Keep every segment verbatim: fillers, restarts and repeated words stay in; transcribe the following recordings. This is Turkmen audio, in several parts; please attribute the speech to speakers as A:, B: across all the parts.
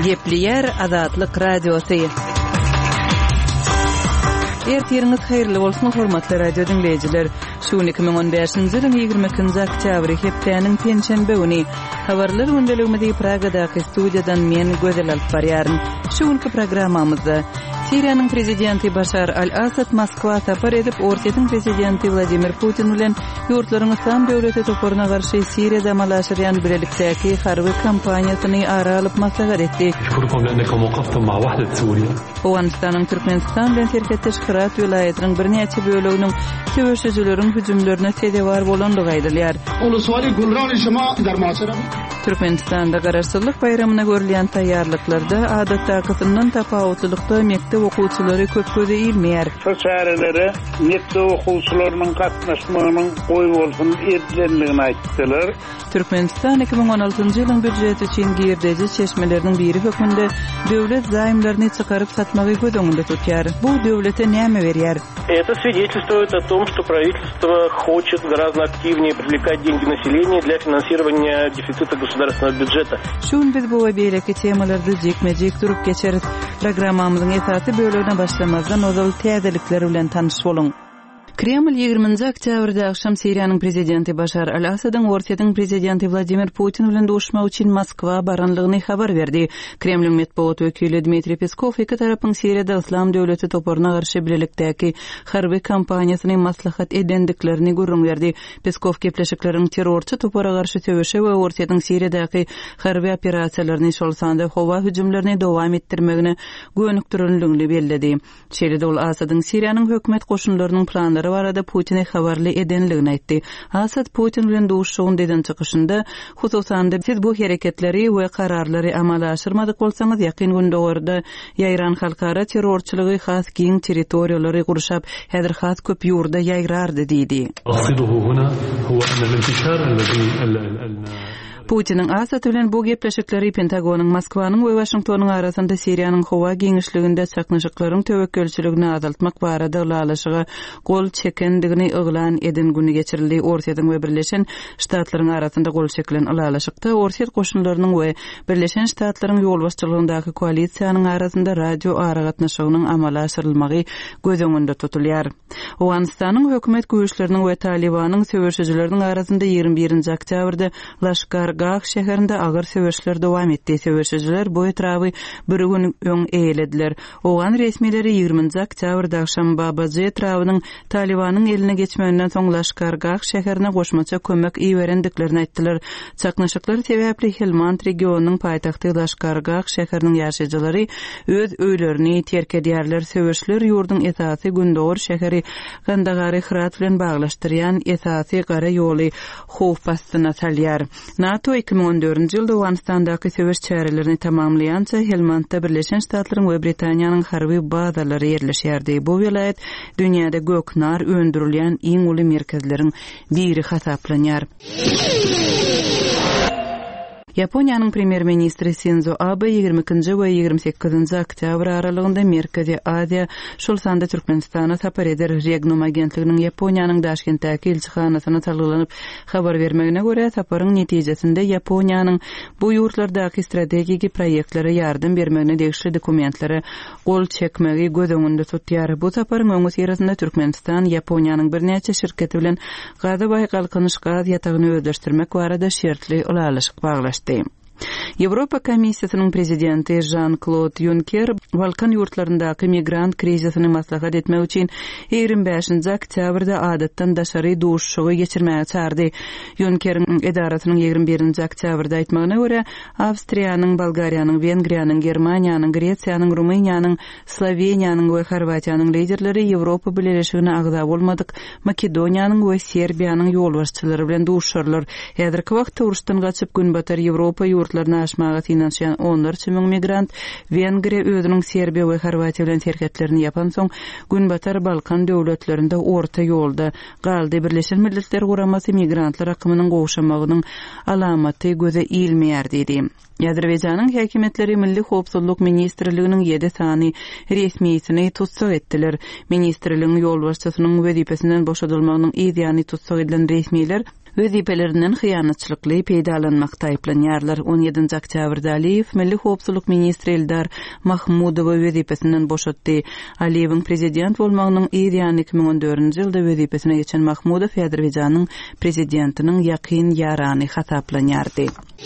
A: Gepli Azatlyk Radiosu. Ertiriniz hayırlı bolsun hormatly radio dinleyijiler. Şu iki ming on beşinji ýylyň ýygrimi-nji oktýabry hepdeniň penşenbe güni habarlar gündeliginde Pragadaky studiýadan men Gözel alyp barýaryn. Şu günki programmamyzda Siriýanyň prezidenti Başar al-Asad Moskwa tapar edip Ortaýa prezidenti Vladimir Putin bilen ýurtlaryň islam döwleti toparyna garşy Siriýada amalaşýan birlikdäki harby kampaniýasyny ara alyp maslahat etdi. Owganistanyň Türkmenistan bilen terketdeş Hırat vilayatynyň birnäçe böleginiň töweşejileriň hüjümlerine sebäp bolandygy aýdylýar.
B: Uluswary gulran şema darmaçyra
A: Türkmenistanda garaşsyzlyk bayramyna görülen taýýarlyklarda adatdagysyndan tapawutlylykda mektep okuwçylary köp göze ilmeýär.
C: Şäherlere mektep okuwçylarynyň gatnaşmagynyň goý bolsun erdenligini aýtdylar.
A: Türkmenistan iki ming on altynjy ýylyň büdjeti üçin girdeji çeşmeleriniň biri hökmünde döwlet zaýymlaryny çykaryp satmagy gödöňünde tutýar. Bu döwlete näme berýär?
D: Это свидетельствует о том, что правительство хочет гораздо активнее привлекать деньги населения для финансирования дефицита государственного бюджета.
A: Şun biz bu we beýleki temalarda jekmejek durup geçerit. Programmamyzyň esasy bölümine başlamazdan ozal täzelikler bilen tanış bolun. Kreml ýygrimiňji oktýabrda akşam Siriýanyň prezidenti Başar al-Asadyň Ortaýa prezidenti Vladimir Putin bilen duşmak üçin Moskwa baranlygyny habar berdi. Kremliň medeniýet wekili Dmitri Peskov iki tarapyň Siriýada islam döwleti toparyna garşy birlikdäki harby kampaniýasyny maslahat edendiklerini gurrun berdi. Peskov gepleşikleriň terrorçy topara garşy töweşe we Ortaýa Siriýadaky harby operasiýalaryny şolsanda howa hüjümlerini dowam etdirmegine göwnükdirildigini bellädi. Şeýle ol Asadyň Siriýanyň hökümet goşunlarynyň planlary barada Putin'e habarly edenligini aýtdy. Asad Putin bilen duşuşyň deden çykyşynda hususanda siz bu hereketleri we kararlary amala aşyrmadyk bolsaňyz ýakyn günde orada ýaýran halkara terrorçylygy has giň territoriýalary gurşap häzir has köp ýurda ýaýrardy diýdi. Putin'in Asad bilen bu gepleşikleri Pentagonyň Moskwanyň we Washingtonyň arasynda Siriýanyň howa giňişliginde çaknyşyklaryň töwekelçiligini azaltmak barada ulalaşyga gol çekendigini yglan eden güni geçirildi. Ortaýa we Birleşen Ştatlaryň arasynda gol çekilen ulalaşykda Ortaýa goşunlarynyň we Birleşen Ştatlaryň ýolbaşçylygyndaky koalisiýanyň arasynda radio ara gatnaşygynyň amala aşyrylmagy göz tutulýar. Owganistanyň hökümet güýçleriniň we Talibanyň söwüşçileriniň arasynda ýygrimi birinji oktýabrda Laşkar Gah şäherinde agyr söwüşler dowam etdi. Söwüşçiler bu etrawy bir gün öň eýlediler. Owan resmileri ýygrimiňji oktýabrda akşam Babazy etrawynyň Talibanyň eline geçmegininden soň Laşkar Gah şäherine goşmaça kömek iýerendiklerini aýtdylar. Çaknaşyklar sebäpli Helmand regionunyň paýtagty Laşkar Gah şäheriniň ýaşaýjylary öz öýlerini terk edýärler. Söwüşler ýurdun esasy Gündor şäheri Gandagary Hırat bilen baglaşdyrýan esasy gara ýoly Howf bastyna salýar. NATO iki ming on dördünji ýylda Owganistandaky söwüş çärelerini tamamlaýança Helmandda Birleşen Ştatlaryň we Britaniýanyň harby bazalary ýerleşýärdi. Bu vilayet dünýäde göknar öndürilýän iň uly merkezleriň biri hasaplanýar. Yaponiýanyň premier ministri Shinzo Abe ýygrimi ikinji we ýygrimi sekizinji oktýabr aralygynda Merkezi Aziýa şolsanda Türkmenistana tapar eder. Regnum agentliginiň Yaponiýanyň Daşkentdäki elçihanasyna talgylanyp habar bermegine görä taparyň netijesinde Yaponiýanyň bu ýurtlardaky strategik proýektlere ýardym bermegine degişli dokumentlere gol çekmegi göz öňünde tutýar. Bu taparyň öňü sirasynda Türkmenistan Yaponiýanyň birnäçe şirketi bilen gaza baýgalkynyş gaz ýatagyny özleşdirmek barada şertli ulalaşyk baglaşdy. Ýewropa Komissiýasynyň prezidenti Jean-Claude Juncker Balkan ýurtlaryndaky migrant krizisyny maslahat etmek üçin ýygrimi beşinji oktýabrda adatdan daşary duşuşy geçirmäge çağırdy. Junckerň edarasynyň ýygrimi birinji oktýabrda aýtmagyna görä, Awstriýanyň, Bolgariýanyň, Wengriýanyň, Germaniýanyň, Gretsiýanyň, Rumyniýanyň, Sloweniýanyň we Horwatiýanyň liderleri Ýewropa Birleşigine agza bolmadyk Makedoniýanyň we Serbiýanyň ýolbaşçylary bilen duşarlar. Häzirki wagtda uruşdan gaçyp gün batar Ýewropa ýurtlaryna aşmaga finansiýan onlarça müň migrant Wengriýa özüniň Serbiýa we Horwatiýa bilen terketlerini ýapan soň gün batar Balkan döwletlerinde orta ýolda galdy. Birleşen Milletler Guramasy migrantlar akymynyň gowşamagynyň alamaty göze ilmeýär diýdi. Azerbaýjanyň häkimetleri Milli Howpsuzlyk Ministrliginiň ýedi sany resmiýetini tutsak etdiler. Ministrligiň ýolbaşçysynyň wezipesinden boşadylmagynyň ýygyny tutsak edilen resmiýetler Wezipelerinden hyýanatçylykly peýdalanmakda aýplanýarlar. on ýedinji oktýabrda Aliýew Milli howpsuzlyk ministri Eldar Mahmudowy wezipesinden boşatdy. Aliýewiň prezident bolmagynyň ýa iki ming on dördünji ýylda wezipesine geçen Mahmudow Ýazerbaýjanyň prezidentiniň ýakyn ýarany hasaplanýardy.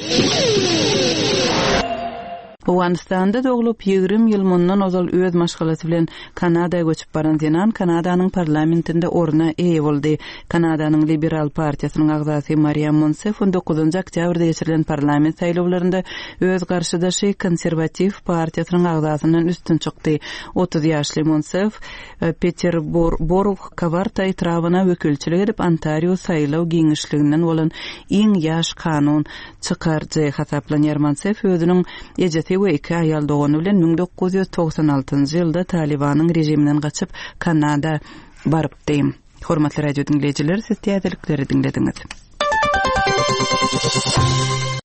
A: Owganistanda doglup ýigrim ýyl mundan ozal öz maşgalaty bilen Kanadaýa göçüp baran Zenan Kanadanyň parlamentinde orna eýe boldy. Kanadanyň Liberal partiýasynyň agzasy Mariam Monsef on dokuzunji oktýabrda geçirilen parlament saýlawlarynda öz garşydaşy konserwativ partiýasynyň agzasynyň üstün çykdy. otuz ýaşly Monsef Peterborg Kavarta etrawyna wekilçilik edip Ontario saýlaw giňişliginden bolan iň ýaş kanun çykarjy hasaplanýar. Monsef özüniň ejesi we iki aýal dogany bilen ming dokuz ýüz togsan altynjy ýylda Talibanyň rejiminden gaçyp Kanada barypdy. Hormatly radio dinleýijiler, siz täzelikleri dinlediňiz.